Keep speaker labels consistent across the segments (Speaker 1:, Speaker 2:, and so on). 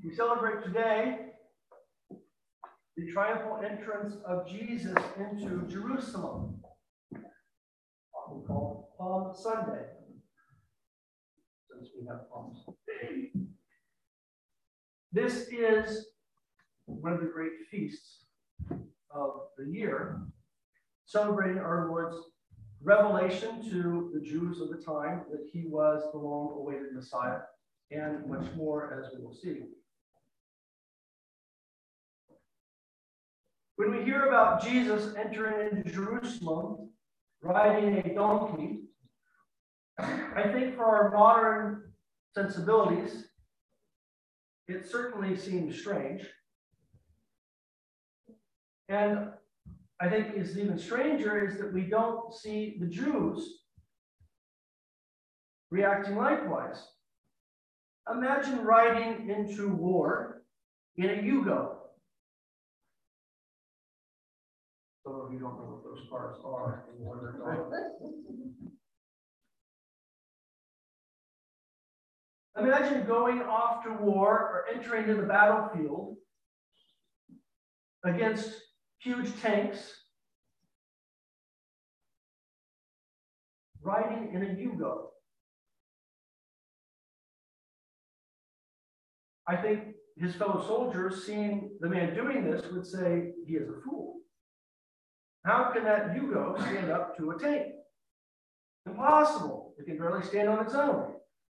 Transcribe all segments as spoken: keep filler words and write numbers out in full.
Speaker 1: We celebrate today the triumphal entrance of Jesus into Jerusalem, often called Palm Sunday, since we have palms. This is one of the great feasts of the year, celebrating our Lord's revelation to the Jews of the time that he was the long-awaited Messiah, and much more, as we will see. When we hear about Jesus entering into Jerusalem, riding a donkey, I think for our modern sensibilities, it certainly seems strange. And I think is even stranger is that we don't see the Jews reacting likewise. Imagine riding into war in a Yugo. Some of you don't know what those cars are and where they're going. Imagine going off to war or entering into the battlefield against huge tanks, riding in a Yugo. I think his fellow soldiers, seeing the man doing this, would say he is a fool. How can that Yugo stand up to a tank? Impossible. It can barely stand on its own.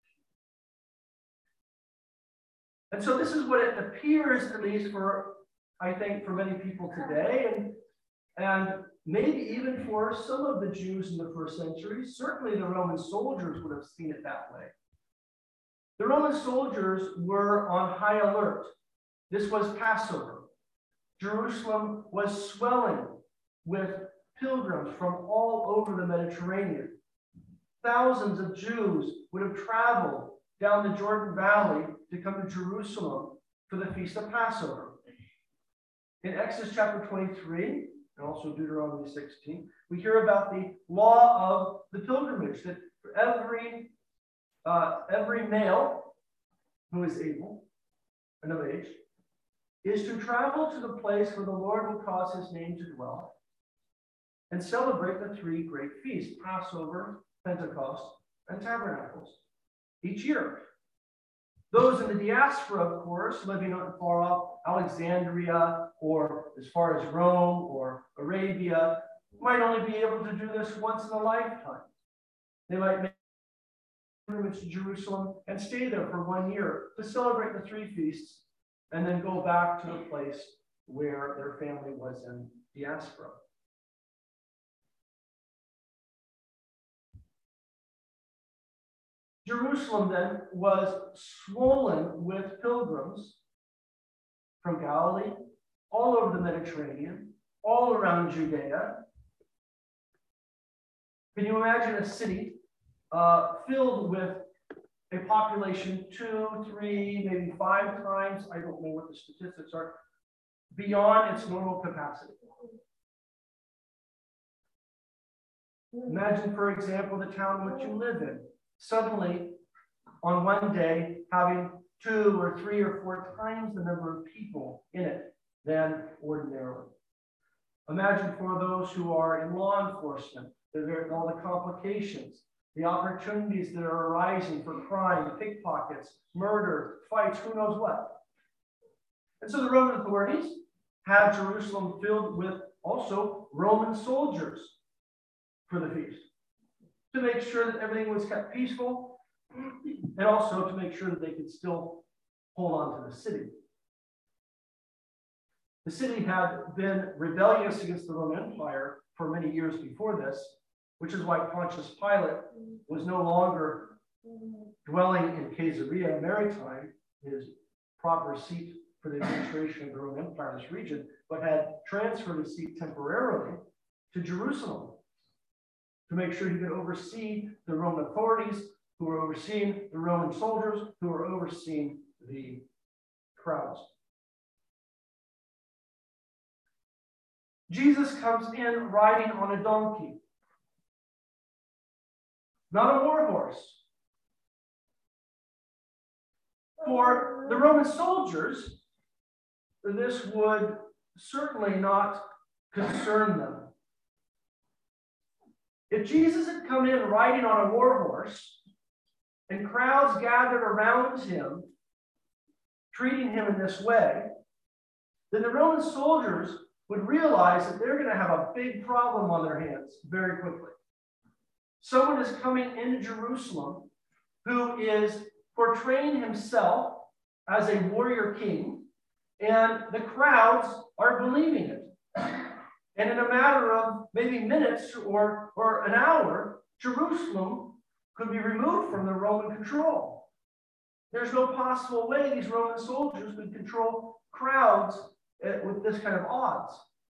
Speaker 1: And so this is what it appears, at least for, I think, for many people today, and, and maybe even for some of the Jews in the first century. Certainly the Roman soldiers would have seen it that way. The Roman soldiers were on high alert. This was Passover. Jerusalem was swelling with pilgrims from all over the Mediterranean. Thousands of Jews would have traveled down the Jordan Valley to come to Jerusalem for the Feast of Passover. In Exodus chapter twenty-three, and also Deuteronomy sixteen, we hear about the law of the pilgrimage, that for every, uh, every male who is able and of age is to travel to the place where the Lord will cause his name to dwell and celebrate the three great feasts, Passover, Pentecost, and Tabernacles, each year. Those in the diaspora, of course, living not far off Alexandria or as far as Rome or Arabia, might only be able to do this once in a lifetime. They might make a pilgrimage to Jerusalem and stay there for one year to celebrate the three feasts and then go back to the place where their family was in diaspora. Jerusalem then was swollen with pilgrims from Galilee, all over the Mediterranean, all around Judea. Can you imagine a city uh, filled with a population two, three, maybe five times, I don't know what the statistics are, beyond its normal capacity? Imagine, for example, the town which you live in. Suddenly, on one day, having two or three or four times the number of people in it than ordinarily. Imagine for those who are in law enforcement, all the complications, the opportunities that are arising for crime, pickpockets, murder, fights, who knows what. And so the Roman authorities had Jerusalem filled with also Roman soldiers for the feast, to make sure that everything was kept peaceful, and also to make sure that they could still hold on to the city. The city had been rebellious against the Roman Empire for many years before this, which is why Pontius Pilate was no longer dwelling in Caesarea Maritime, his proper seat for the administration of the Roman Empire in this region, but had transferred his seat temporarily to Jerusalem, to make sure he could oversee the Roman authorities who were overseeing the Roman soldiers who were overseeing the crowds. Jesus comes in riding on a donkey, not a war horse. For the Roman soldiers, this would certainly not concern them. If Jesus had come in riding on a war horse and crowds gathered around him, treating him in this way, then the Roman soldiers would realize that they're going to have a big problem on their hands very quickly. Someone is coming into Jerusalem who is portraying himself as a warrior king, and the crowds are believing it. And in a matter of maybe minutes or, or an hour, Jerusalem could be removed from the Roman control. There's no possible way these Roman soldiers could control crowds with this kind of odds.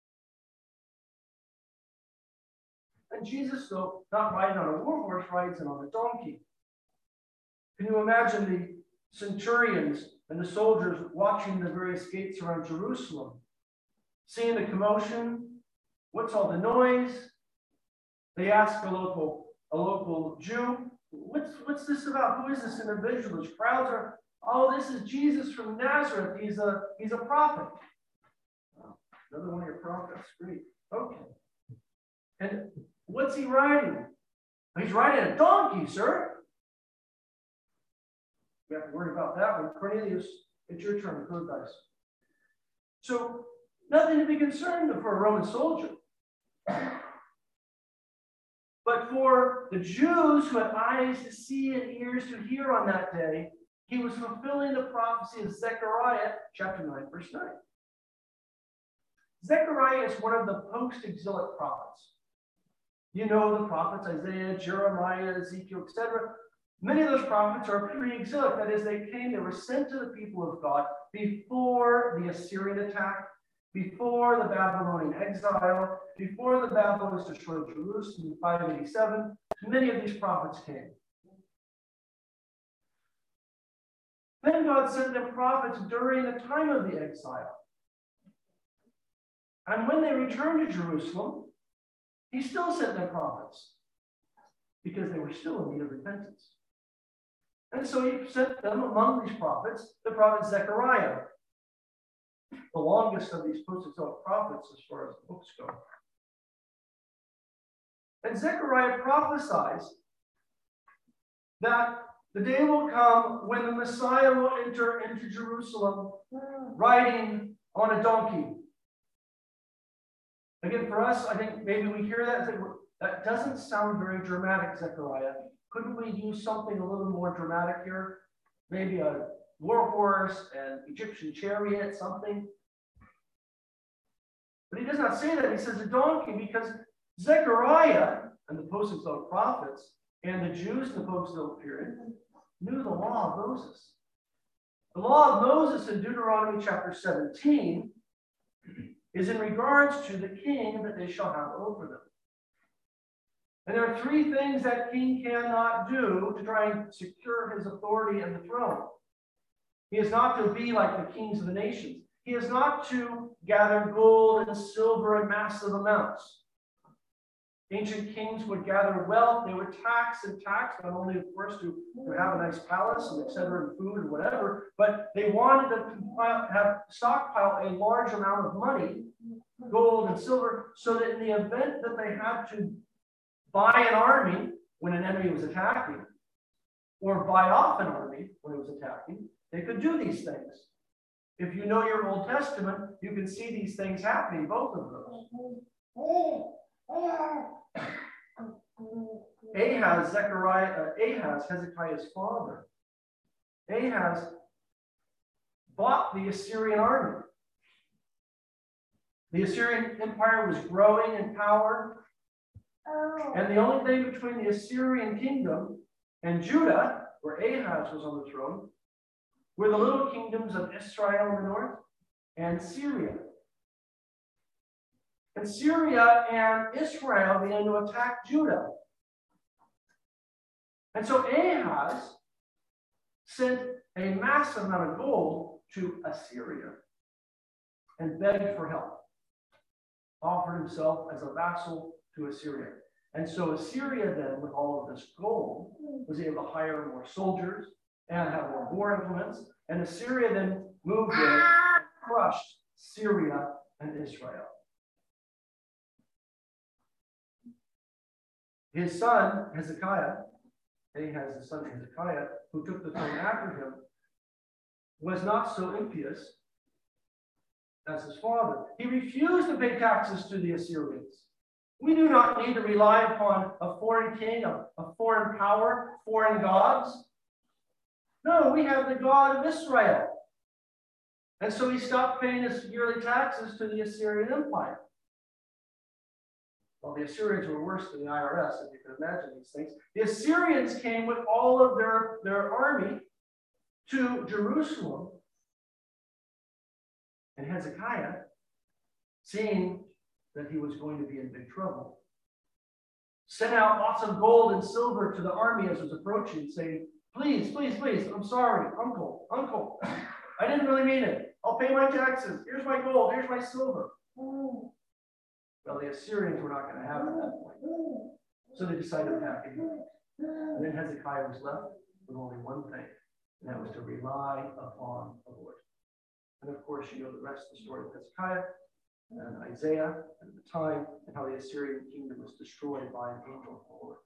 Speaker 1: And Jesus, though, not riding on a war horse, rides in on a donkey. Can you imagine the centurions and the soldiers watching the various gates around Jerusalem, seeing the commotion? What's all the noise? They ask a local, a local Jew, what's, what's this about? Who is this individual? These crowds are, oh, this is Jesus from Nazareth. He's a, he's a prophet. Oh, another one of your prophets. Great. Okay. And what's he riding? He's riding a donkey, sir. You have to worry about that one. Cornelius, it's your turn. Throw dice. So, nothing to be concerned for a Roman soldier. But for the Jews who had eyes to see and ears to hear on that day, he was fulfilling the prophecy of Zechariah, chapter nine, verse nine. Zechariah is one of the post-exilic prophets. You know the prophets, Isaiah, Jeremiah, Ezekiel, et cetera. Many of those prophets are pre-exilic. That is, they came, they were sent to the people of God before the Assyrian attack, before the Babylonian exile, before the Babylonians destroyed Jerusalem in five eighty-seven. Many of these prophets came. Then God sent them prophets during the time of the exile. And when they returned to Jerusalem, he still sent them prophets because they were still in need of repentance. And so he sent them among these prophets, the prophet Zechariah, the longest of these post-exilic prophets as far as the books go. And Zechariah prophesies that the day will come when the Messiah will enter into Jerusalem riding on a donkey. Again, for us, I think maybe we hear that and think, that doesn't sound very dramatic, Zechariah. Couldn't we use something a little more dramatic here? Maybe a war horse, an Egyptian chariot, something. But he does not say that. He says a donkey because Zechariah and the post-exilic prophets and the Jews in the post-exilic period knew the law of Moses. The law of Moses in Deuteronomy chapter seventeen is in regards to the king that they shall have over them. And there are three things that king cannot do to try and secure his authority and the throne. He is not to be like the kings of the nations. He is not to gather gold and silver in massive amounts. Ancient kings would gather wealth. They would tax and tax, not only, of course, to, to have a nice palace and et cetera, and food and whatever, but they wanted to compile, have stockpile a large amount of money, gold and silver, so that in the event that they had to buy an army when an enemy was attacking, or buy off an army when it was attacking, they could do these things. If you know your Old Testament, you can see these things happening, both of those. Ahaz, Zechariah, uh, Ahaz, Hezekiah's father. Ahaz bought the Assyrian army. The Assyrian Empire was growing in power. Oh. And the only thing between the Assyrian kingdom and Judah, where Ahaz was on the throne, were the little kingdoms of Israel in the north and Syria. And Syria and Israel began to attack Judah. And so Ahaz sent a massive amount of gold to Assyria and begged for help, offered himself as a vassal to Assyria. And so Assyria then, with all of this gold, was able to hire more soldiers, and have more war implements. And Assyria then moved in and crushed Syria and Israel. His son, Hezekiah, Ahaz's son Hezekiah, who took the throne after him, was not so impious as his father. He refused to pay taxes to the Assyrians. We do not need to rely upon a foreign king, a, a foreign power, foreign gods. No, we have the God of Israel. And so he stopped paying his yearly taxes to the Assyrian Empire. Well, the Assyrians were worse than the I R S, if you can imagine these things. The Assyrians came with all of their, their army to Jerusalem. And Hezekiah, seeing that he was going to be in big trouble, sent out lots of gold and silver to the army as it was approaching, saying, please, please, please, I'm sorry, uncle, uncle, I didn't really mean it. I'll pay my taxes. Here's my gold, here's my silver. Well, the Assyrians were not going to have it at that point. So they decided to attack him. And then Hezekiah was left with only one thing, and that was to rely upon the Lord. And of course, you know the rest of the story of Hezekiah and Isaiah and the time and how the Assyrian kingdom was destroyed by an angel of the Lord.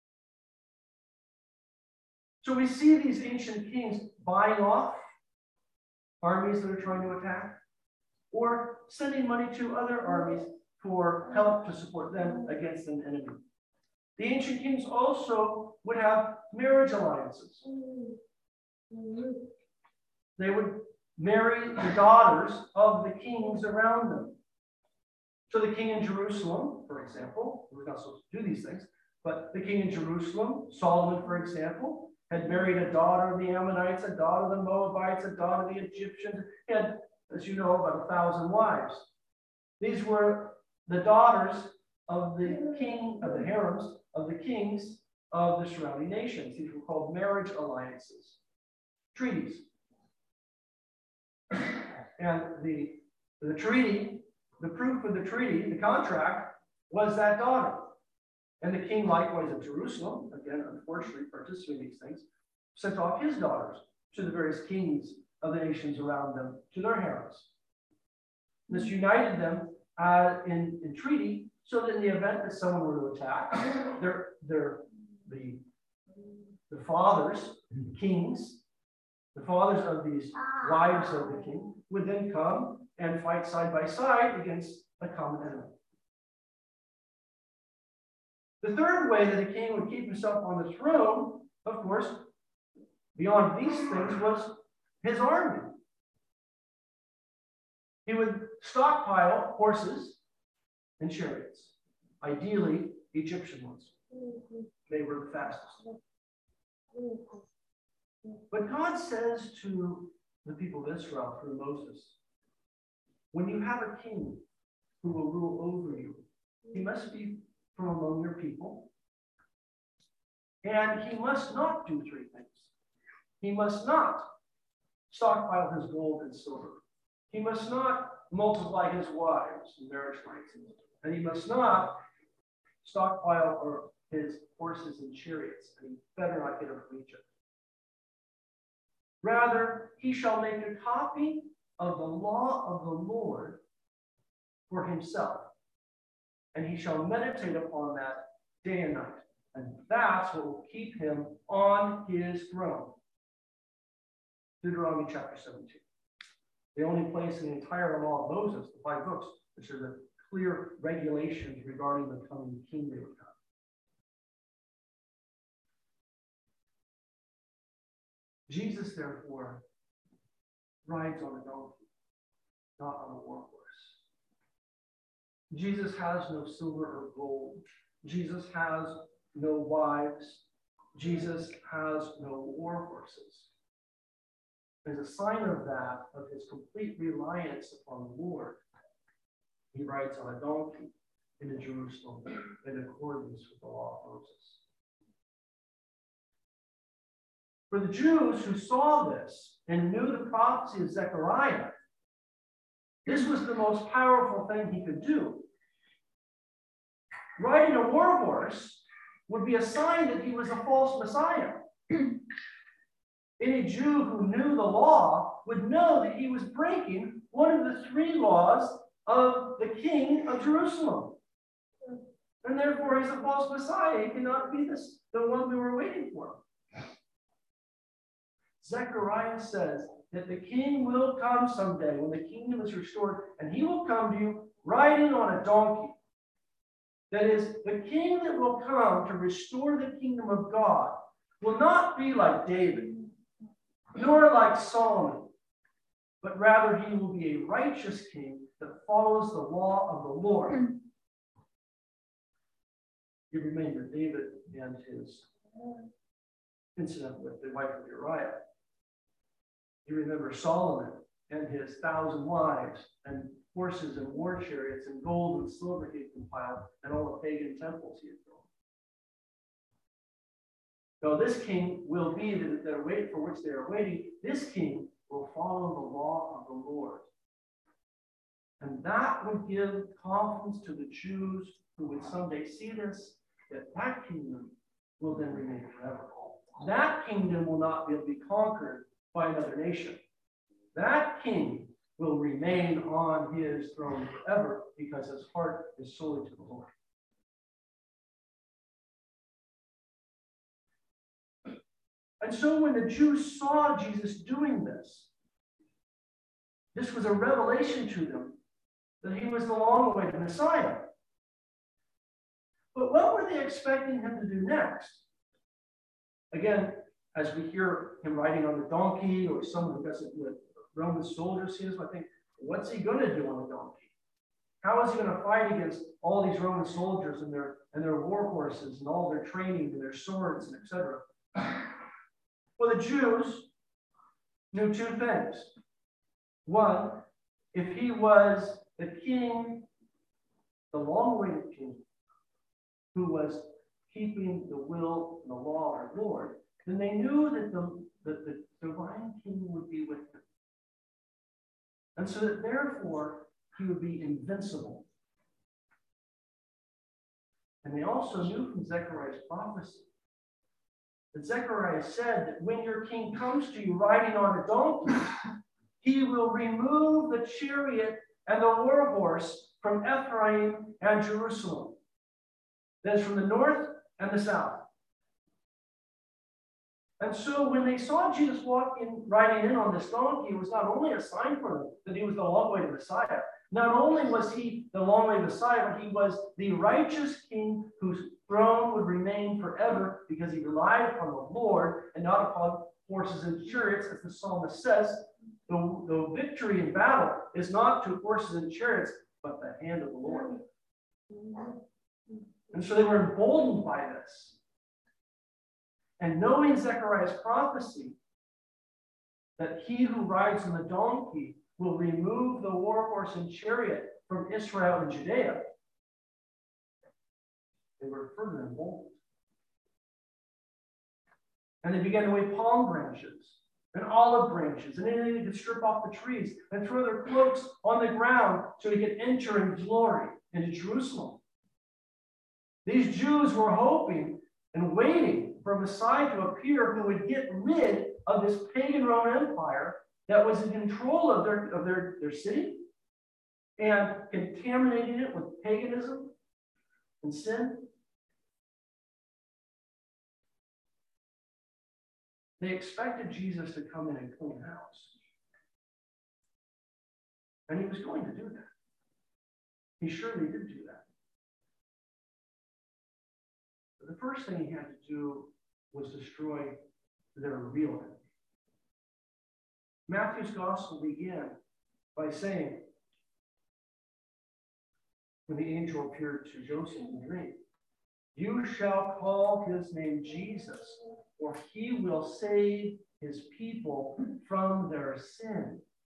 Speaker 1: So we see these ancient kings buying off armies that are trying to attack, or sending money to other armies for help to support them against an enemy. The ancient kings also would have marriage alliances. They would marry the daughters of the kings around them. So the king in Jerusalem, for example, we're not supposed to do these things, but the king in Jerusalem, Solomon, for example, had married a daughter of the Ammonites, a daughter of the Moabites, a daughter of the Egyptians. He had, as you know, about a thousand wives. These were the daughters of the king, of the harems, of the kings of the surrounding nations. These were called marriage alliances, treaties. And the, the treaty, the proof of the treaty, the contract, was that daughter. And the king, likewise of Jerusalem, again, unfortunately, participating in these things, sent off his daughters to the various kings of the nations around them, to their harems. This united them uh, in, in treaty, so that in the event that someone were to attack, their, their, the, the fathers, kings, the fathers of these wives of the king, would then come and fight side by side against a common enemy. The third way that a king would keep himself on the throne, of course, beyond these things, was his army. He would stockpile horses and chariots, ideally Egyptian ones. They were the fastest. But God says to the people of Israel through Moses, when you have a king who will rule over you, he must be from among your people. And he must not do three things. He must not stockpile his gold and silver. He must not multiply his wives and marriage licenses. And he must not stockpile or his horses and chariots. And he better not get them from Egypt. Rather, he shall make a copy of the law of the Lord for himself. And he shall meditate upon that day and night. And that's what will keep him on his throne. Deuteronomy chapter seventeen. The only place in the entire law of Moses, the five books, which are the clear regulations regarding the coming kingdom of God. Jesus, therefore, rides on a donkey, not on a war horse. Jesus has no silver or gold. Jesus has no wives. Jesus has no war horses. As a sign of that, of his complete reliance upon the Lord, he rides on a donkey into Jerusalem in accordance with the law of Moses. For the Jews who saw this and knew the prophecy of Zechariah, this was the most powerful thing he could do. Riding a war horse would be a sign that he was a false Messiah. Any Jew who knew the law would know that he was breaking one of the three laws of the king of Jerusalem. And therefore, he's a false Messiah. He cannot be this, the one we were waiting for. Zechariah says that the king will come someday when the kingdom is restored, and he will come to you riding on a donkey. That is, the king that will come to restore the kingdom of God will not be like David, nor like Solomon, but rather he will be a righteous king that follows the law of the Lord. You remember David and his incident with the wife of Uriah. You remember Solomon and his thousand wives and horses and war chariots and gold and silver he had compiled and all the pagan temples he had built. So this king will be that they're waiting for which they are waiting. This king will follow the law of the Lord. And that would give confidence to the Jews who would someday see this, that that kingdom will then remain forever. That kingdom will not be able to be conquered by another nation. That king will remain on his throne forever because his heart is solely to the Lord. And so when the Jews saw Jesus doing this, this was a revelation to them that he was the long-awaited Messiah. But what were they expecting him to do next? Again, as we hear him riding on the donkey, or someone who doesn't, the Roman soldiers see this, I think, what's he going to do on the donkey? How is he going to fight against all these Roman soldiers and their and their war horses and all their training and their swords and et cetera? Well, the Jews knew two things. One, if he was the king, the long-awaited king, who was keeping the will and the law of our Lord, then they knew that the, that the divine king would be with them. And so that therefore he would be invincible. And they also knew from Zechariah's prophecy that Zechariah said that when your king comes to you riding on a donkey, he will remove the chariot and the war horse from Ephraim and Jerusalem. That is from the north and the south. And so when they saw Jesus walking, riding in on this donkey, it was not only a sign for them that he was the long-awaited Messiah. Not only was he the long-awaited Messiah, but he was the righteous king whose throne would remain forever because he relied upon the Lord and not upon horses and chariots, as the psalmist says. The, the victory in battle is not to horses and chariots, but the hand of the Lord. And so they were emboldened by this. And knowing Zechariah's prophecy that he who rides on the donkey will remove the war horse and chariot from Israel and Judea, they were further emboldened. And they began to wave palm branches and olive branches and anything they could strip off the trees and throw their cloaks on the ground so he could enter in glory into Jerusalem. These Jews were hoping and waiting for a Messiah to appear who would get rid of this pagan Roman Empire that was in control of their, of their, their city and contaminating it with paganism and sin. They expected Jesus to come in and clean house. And he was going to do that. He surely did do that. But the first thing he had to do was destroy their real enemy. Matthew's gospel began by saying, when the angel appeared to Joseph in the dream, "You shall call his name Jesus, for he will save his people from their sin."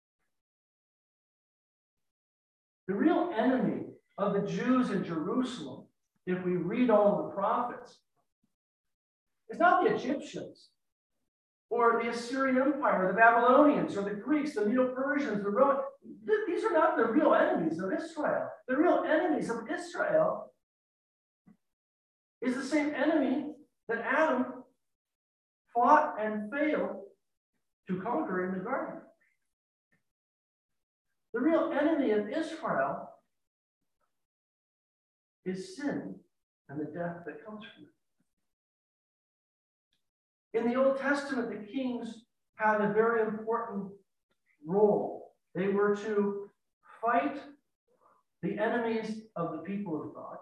Speaker 1: The real enemy of the Jews in Jerusalem, if we read all of the prophets, is not the Egyptians or the Assyrian Empire, the Babylonians, or the Greeks, the Medo-Persians, the Romans. These are not the real enemies of Israel. The real enemies of Israel is the same enemy that Adam fought and failed to conquer in the garden. The real enemy of Israel is sin and the death that comes from it. In the Old Testament, the kings had a very important role. They were to fight the enemies of the people of God,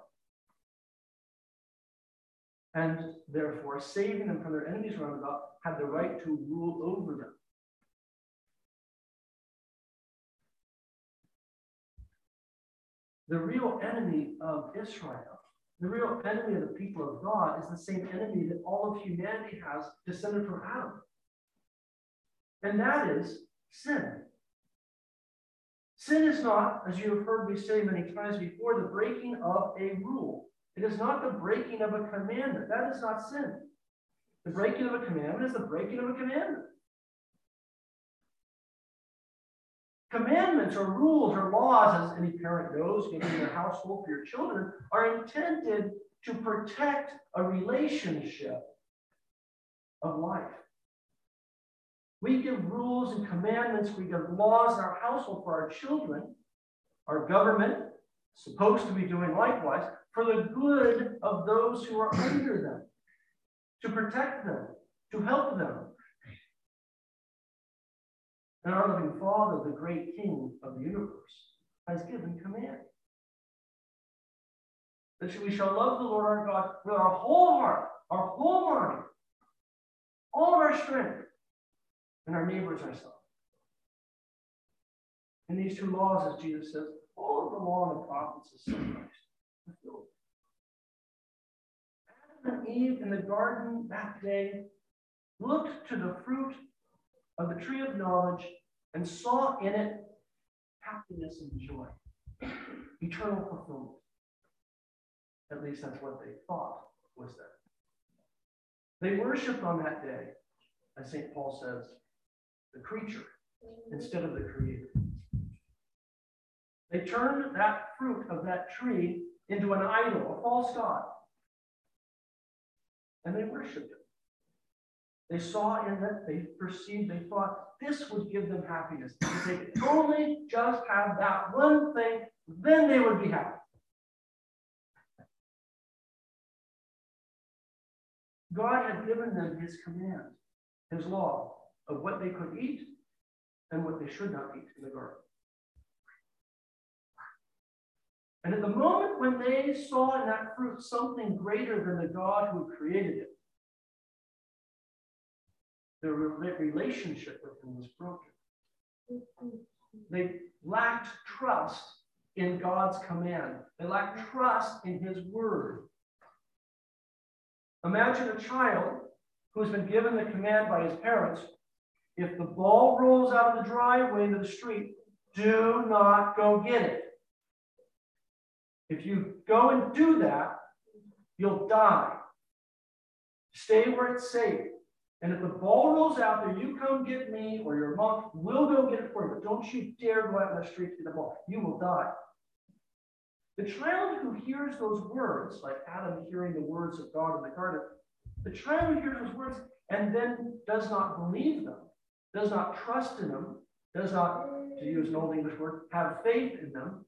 Speaker 1: and therefore saving them from their enemies around God, had the right to rule over them. The real enemy of Israel, the real enemy of the people of God, is the same enemy that all of humanity has descended from Adam. And that is sin. Sin is not, as you have heard me say many times before, the breaking of a rule. It is not the breaking of a commandment. That is not sin. The breaking of a commandment is the breaking of a commandment. Commandments or rules or laws, as any parent knows, given in their household for your children, are intended to protect a relationship of life. We give rules and commandments, we give laws in our household for our children. Our government is supposed to be doing likewise for the good of those who are under them, to protect them, to help them. And our loving Father, the great King of the universe, has given command that we shall love the Lord our God with our whole heart, our whole mind, all of our strength, and our neighbors ourselves. In these two laws, as Jesus says, all of the law and the prophets is summarized. Adam and Eve in the garden that day looked to the fruit of the tree of knowledge and saw in it happiness and joy, eternal fulfillment. At least that's what they thought was there. They worshiped on that day, as Saint Paul says, the creature instead of the creator. They turned that fruit of that tree into an idol, a false god, and they worshiped it. They saw in it, they perceived, they thought this would give them happiness. If they could only just have that one thing, then they would be happy. God had given them his command, his law of what they could eat and what they should not eat in the garden. And at the moment when they saw in that fruit something greater than the God who created it, their relationship with him was broken. They lacked trust in God's command. They lacked trust in his word. Imagine a child who's been given the command by his parents, if the ball rolls out of the driveway into the street, do not go get it. If you go and do that, you'll die. Stay where it's safe. And if the ball rolls out there, you come get me or your mom, we'll go get it for you. But don't you dare go out in the street to get the ball. You will die. The child who hears those words, like Adam hearing the words of God in the garden, the child who hears those words and then does not believe them, does not trust in them, does not, to use an old English word, have faith in them,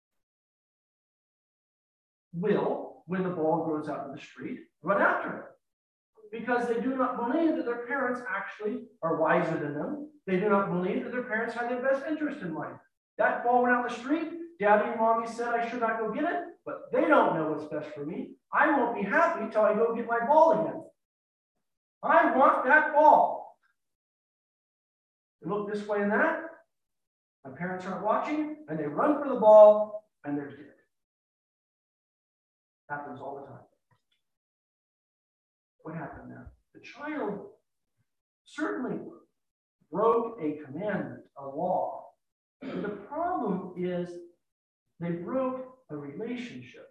Speaker 1: will, when the ball goes out in the street, run after it. Because they do not believe that their parents actually are wiser than them. They do not believe that their parents have their best interest in mind. That ball went out the street. Daddy and mommy said I should not go get it, but they don't know what's best for me. I won't be happy till I go get my ball again. I want that ball. They look this way and that. My parents aren't watching, and they run for the ball, and they're dead. Happens all the time. What happened there? The child certainly broke a commandment, a law. But the problem is they broke a relationship.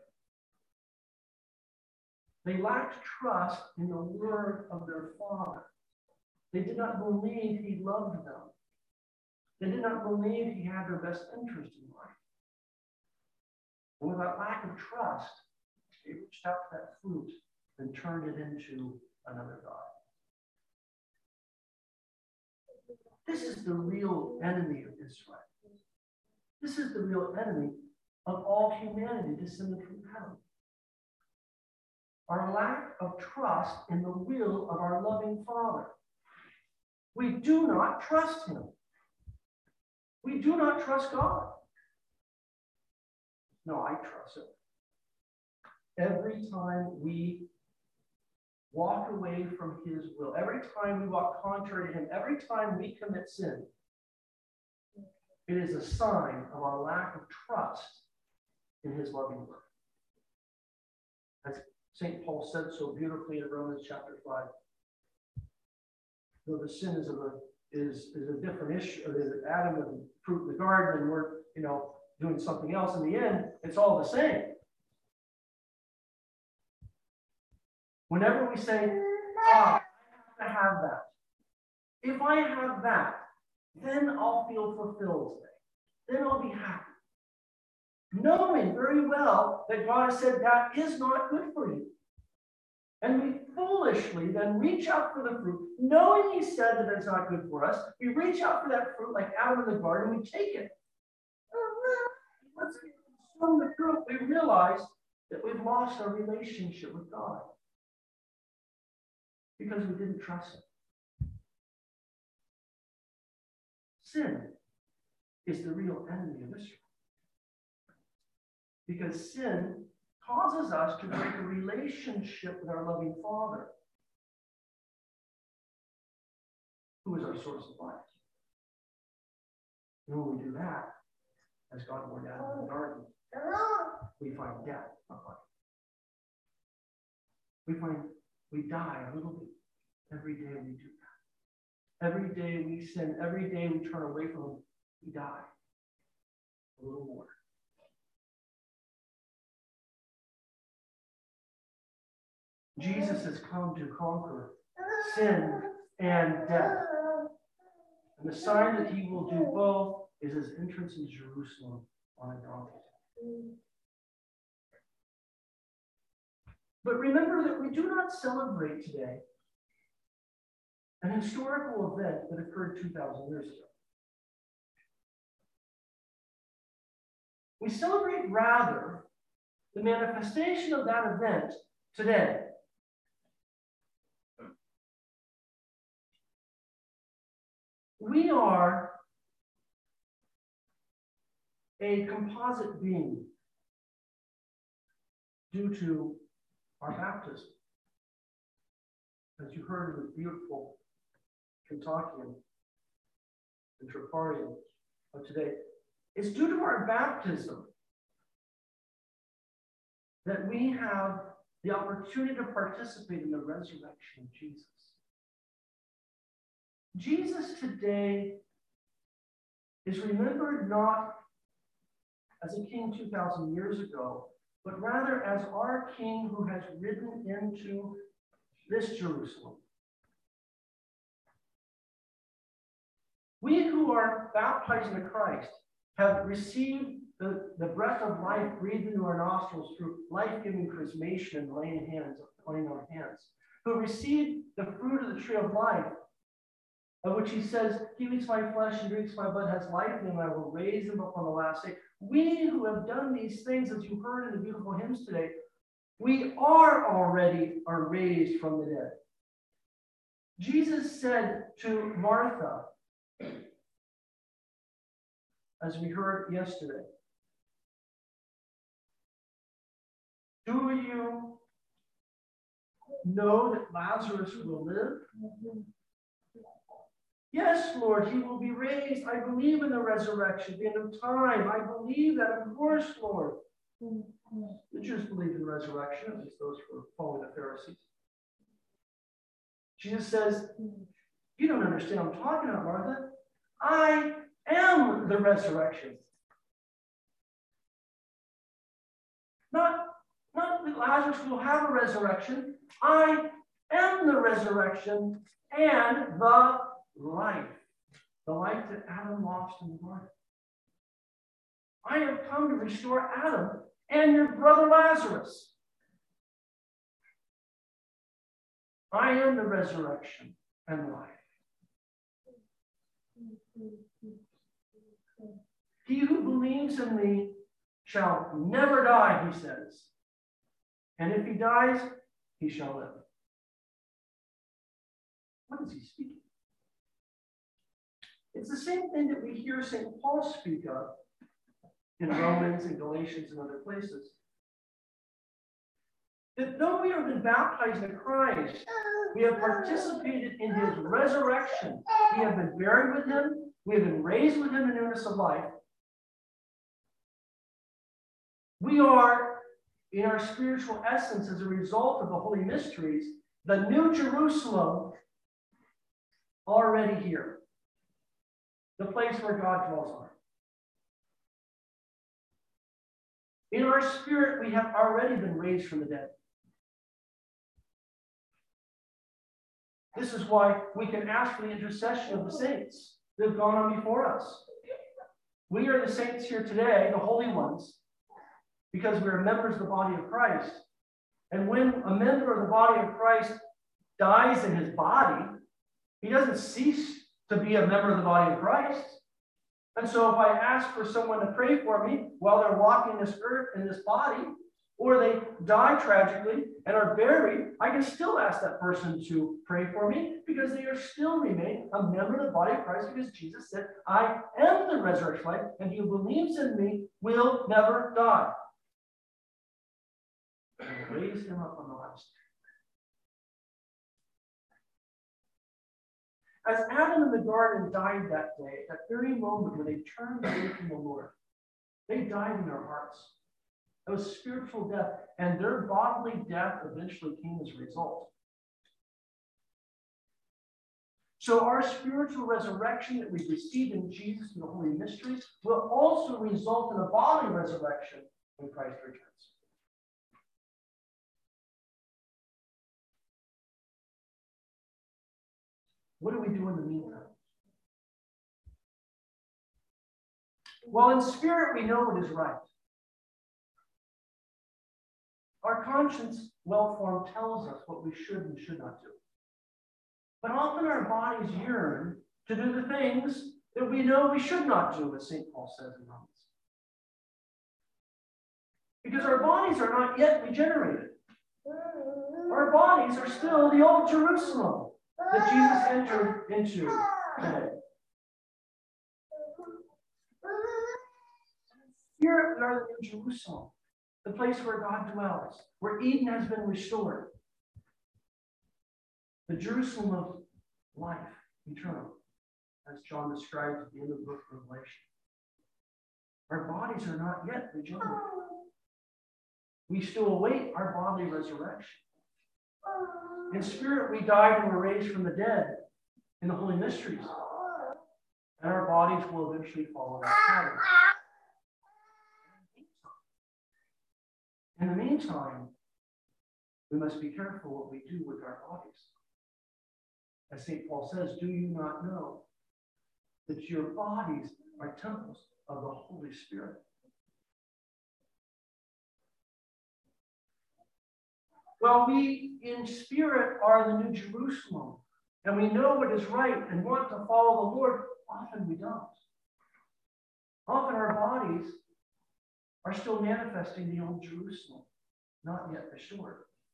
Speaker 1: They lacked trust in the word of their father. They did not believe he loved them. They did not believe he had their best interest in mind. And with that lack of trust, they reached out to that fruit and turned it into another god. This is the real enemy of Israel. This is the real enemy of all humanity descended from Adam. Our lack of trust in the will of our loving Father. We do not trust him. We do not trust God. No, I trust him. Every time we walk away from his will, every time we walk contrary to him, every time we commit sin, it is a sign of our lack of trust in his loving work. As Saint Paul said so beautifully in Romans chapter five, though the sin is of a is, is a different issue, or is Adam with the fruit in the garden, and we're you know doing something else. In the end, it's all the same. Whenever we say, ah, I have to have that. If I have that, then I'll feel fulfilled today. Then I'll be happy. Knowing very well that God has said that is not good for you. And we foolishly then reach out for the fruit, knowing he said that it's not good for us. We reach out for that fruit like Adam in the garden, we take it. Once we consume the fruit, we realize that we've lost our relationship with God because we didn't trust him. Sin is the real enemy of Israel. Because sin causes us to break a relationship with our loving Father, who is our source of life. And when we do that, as God warned Adam in the garden, we find death, not life. We find we die a little bit every day we do that. Every day we sin, every day we turn away from him, we die a little more. Jesus has come to conquer sin and death. And the sign that he will do both is his entrance into Jerusalem on a donkey. But remember that we do not celebrate today an historical event that occurred two thousand years ago. We celebrate rather the manifestation of that event today. We are a composite being due to our baptism. As you heard in the beautiful Kentuckian and Troparian of today, it's due to our baptism that we have the opportunity to participate in the resurrection of Jesus. Jesus today is remembered not as a king two thousand years ago, but rather as our king who has ridden into this Jerusalem. We who are baptized into Christ have received the, the breath of life breathed into our nostrils through life-giving chrismation and laying hands, laying on hands, who received the fruit of the tree of life, of which he says, he eats my flesh and drinks my blood, has life in him, I will raise him up on the last day. We who have done these things, as you heard in the beautiful hymns today, we are already are raised from the dead. Jesus said to Martha, as we heard yesterday, do you know that Lazarus will live? Yes, Lord, he will be raised. I believe in the resurrection, the end of time. I believe that, of course, Lord. The Jews believed in resurrection, at least those who were following the Pharisees. Jesus says, you don't understand what I'm talking about, Martha. I am the resurrection. Not, not that Lazarus will have a resurrection. I am the resurrection and the life. The life that Adam lost in the garden. I have come to restore Adam and your brother Lazarus. I am the resurrection and life. He who believes in me shall never die, he says. And if he dies, he shall live. What is he speaking? It's the same thing that we hear Saint Paul speak of in Romans and Galatians and other places. That though we have been baptized in Christ, we have participated in his resurrection. We have been buried with him. We have been raised with him in newness of life. We are, in our spiritual essence, as a result of the holy mysteries, the new Jerusalem already here. The place where God dwells on. In our spirit, we have already been raised from the dead. This is why we can ask for the intercession of the saints that have gone on before us. We are the saints here today, the holy ones, because we are members of the body of Christ. And when a member of the body of Christ dies in his body, he doesn't cease to be a member of the body of Christ. And so if I ask for someone to pray for me while they're walking this earth in this body, or they die tragically and are buried, I can still ask that person to pray for me because they are still remain a member of the body of Christ, because Jesus said, I am the resurrection life, and he who believes in me will never die. And raise him up on the last day. As Adam in the garden died that day, that very moment when they turned away from the Lord, they died in their hearts. It was spiritual death, and their bodily death eventually came as a result. So our spiritual resurrection that we receive in Jesus in the Holy Mysteries will also result in a bodily resurrection when Christ returns. What do we do in the meantime? Well, in spirit, we know what is right. Our conscience, well-formed, tells us what we should and should not do. But often our bodies yearn to do the things that we know we should not do, as Saint Paul says in Romans. Because our bodies are not yet regenerated. Our bodies are still the old Jerusalem that Jesus entered into today. Here we are in Jerusalem, the place where God dwells, where Eden has been restored. The Jerusalem of life, eternal, as John describes at the end of the book of Revelation. Our bodies are not yet regenerated. We still await our bodily resurrection. In spirit, we died and were raised from the dead in the Holy Mysteries. And our bodies will eventually follow that pattern. In the meantime, we must be careful what we do with our bodies. As Saint Paul says, do you not know that your bodies are temples of the Holy Spirit? Well, we in spirit are the new Jerusalem, and we know what is right and want to follow the Lord. Often we don't. Often our bodies are still manifesting the old Jerusalem, not yet restored.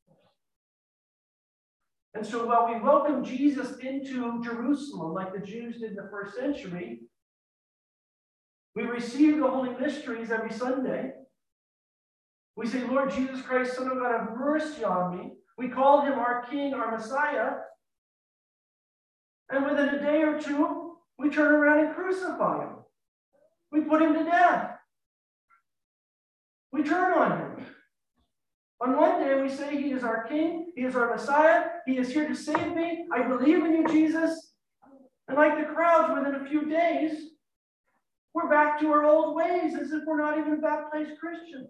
Speaker 1: And so while we welcome Jesus into Jerusalem, like the Jews did in the first century, we receive the Holy Mysteries every Sunday. We say, Lord Jesus Christ, Son of God, have mercy on me. We call him our King, our Messiah. And within a day or two, we turn around and crucify him. We put him to death. We turn on him. On one day, we say he is our King, he is our Messiah, he is here to save me. I believe in you, Jesus. And like the crowds, within a few days, we're back to our old ways as if we're not even baptized Christians.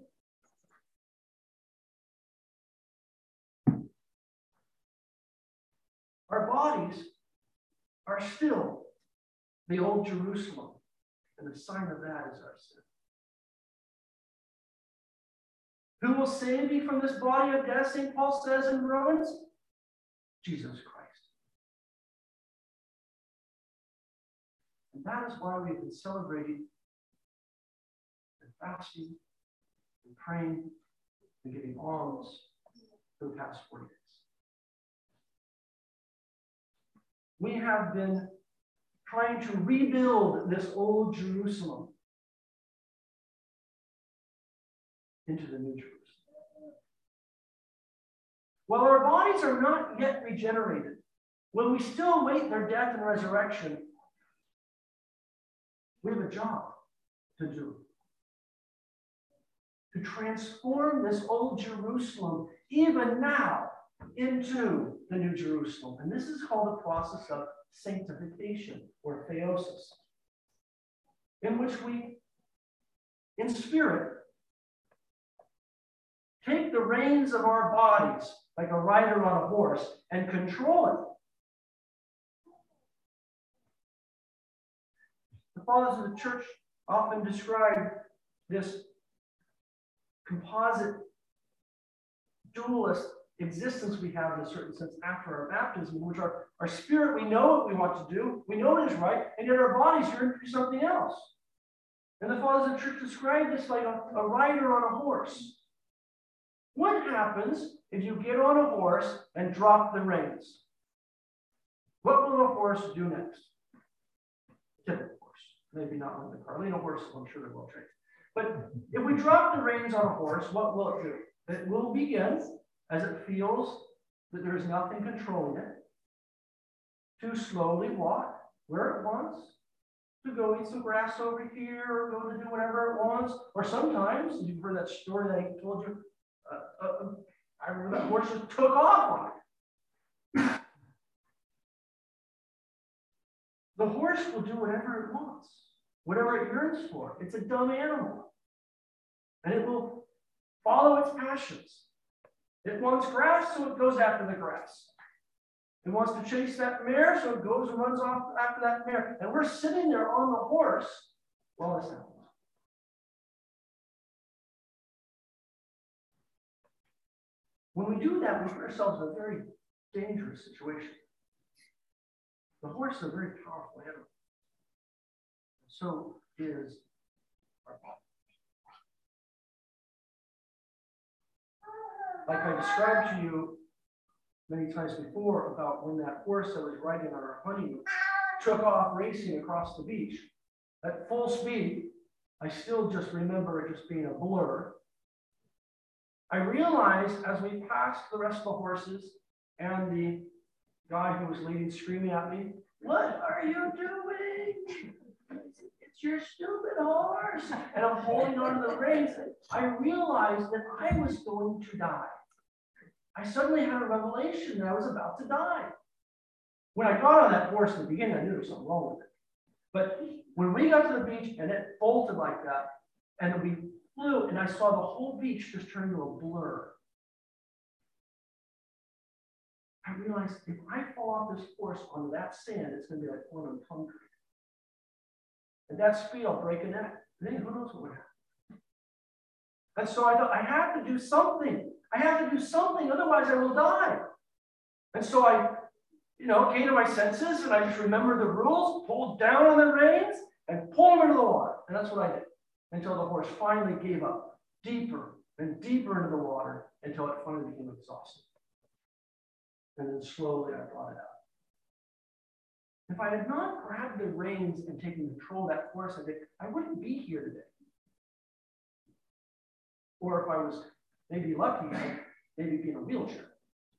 Speaker 1: Our bodies are still the old Jerusalem, and the sign of that is our sin. Who will save me from this body of death, Saint Paul says in Romans? Jesus Christ. And that is why we've been celebrating and fasting and praying and giving alms for the past four days. We have been trying to rebuild this old Jerusalem into the new Jerusalem. While our bodies are not yet regenerated, when we still wait their death and resurrection, we have a job to do. To transform this old Jerusalem, even now, into the new Jerusalem. And this is called the process of sanctification, or theosis, in which we, in spirit, take the reins of our bodies like a rider on a horse and control it. The fathers of the church often describe this composite dualist existence we have in a certain sense after our baptism, in which our, our spirit, we know what we want to do, we know it is right, and yet our bodies yearn to do something else. And the fathers of the church describe this like a, a rider on a horse. What happens if you get on a horse and drop the reins? What will the horse do next? Typical horse. Maybe not one of the Carlino horses, I'm sure they're well trained. But if we drop the reins on a horse, what will it do? It will begin, as it feels that there is nothing controlling it, to slowly walk where it wants, to go eat some grass over here, or go to do whatever it wants. Or sometimes, you've heard that story that I told you, uh, uh, I remember that horse just took off on it. The horse will do whatever it wants, whatever it yearns for. It's a dumb animal. And it will follow its passions. It wants grass, so it goes after the grass. It wants to chase that mare, so it goes and runs off after that mare. And we're sitting there on the horse while this happens. When we do that, we put ourselves in a very dangerous situation. The horse is a very powerful animal. So is our body. Like I described to you many times before about when that horse I was riding on our honeymoon took off racing across the beach at full speed. I still just remember it just being a blur. I realized as we passed the rest of the horses and the guy who was leading screaming at me, "What are you doing? It's your stupid horse." And I'm holding on to the reins. I realized that I was going to die. I suddenly had a revelation that I was about to die. When I got on that horse in the beginning, I knew there was something wrong with it. But when we got to the beach and it bolted like that, and we flew, and I saw the whole beach just turn into a blur, I realized if I fall off this horse onto that sand, it's going to be like falling on concrete. At that speed, I'll break a neck. And then who knows what would happen. And so I thought, I have to do something. I have to do something, otherwise I will die. And so I, you know, came to my senses, and I just remembered the rules, pulled down on the reins, and pulled them into the water. And that's what I did, until the horse finally gave up, deeper and deeper into the water, until it finally became exhausted. And then slowly I brought it out. If I had not grabbed the reins and taken control of that horse, I think I wouldn't be here today. Or if I was maybe lucky, I'd maybe be in a wheelchair.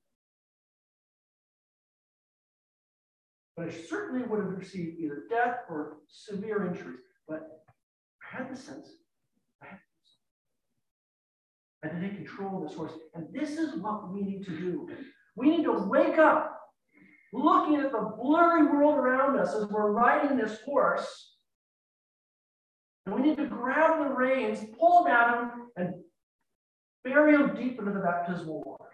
Speaker 1: But I certainly would have received either death or severe injuries. But I had the sense, I had the sense. I had to take control of this horse. And this is what we need to do. We need to wake up, looking at the blurry world around us as we're riding this horse. And we need to grab the reins, pull down him, and bury him deep into the baptismal waters.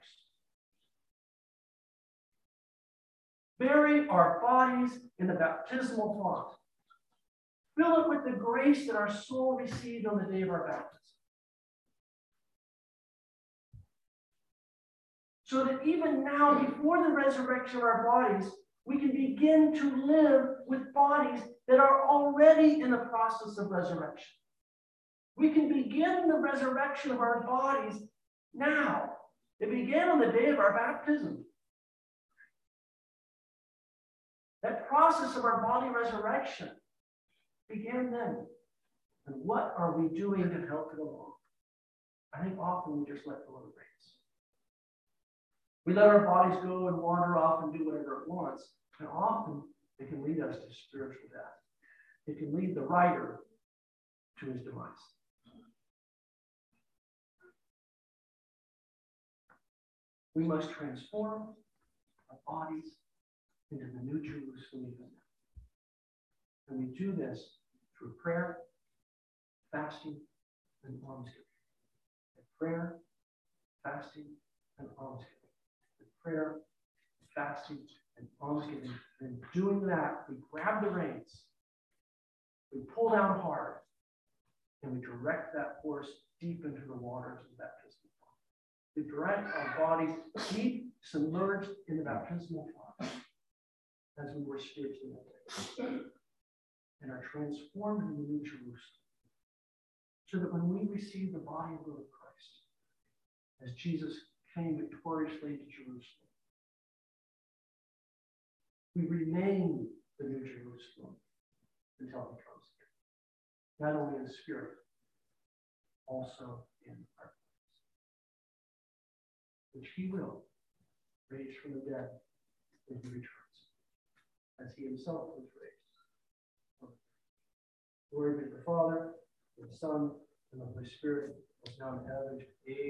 Speaker 1: Bury our bodies in the baptismal font. Fill it with the grace that our soul received on the day of our baptism. So that even now, before the resurrection of our bodies, we can begin to live with bodies that are already in the process of resurrection. We can begin the resurrection of our bodies now. It began on the day of our baptism. That process of our body resurrection began then. And what are we doing to help it along? I think often we just let go of the reins. We let our bodies go and wander off and do whatever it wants. And often it can lead us to spiritual death. It can lead the writer to his demise. We must transform our bodies into the new Jerusalem even now. And we do this through prayer, fasting, and almsgiving. Prayer, fasting, and almsgiving. Prayer, fasting, and almsgiving. And doing that, we grab the reins, we pull down hard, and we direct that horse deep into the waters of baptism. We direct our bodies deep submerged in the baptismal fire as we were spiritually awakened and are transformed in the new Jerusalem. So that when we receive the body and blood of Christ, as Jesus came victoriously to Jerusalem, we remain the new Jerusalem until he comes here. Not only in spirit, also in our which he will raise from the dead when he returns, as he himself was raised. Glory be to the Father, and the Son, and the Holy Spirit, as now and ever,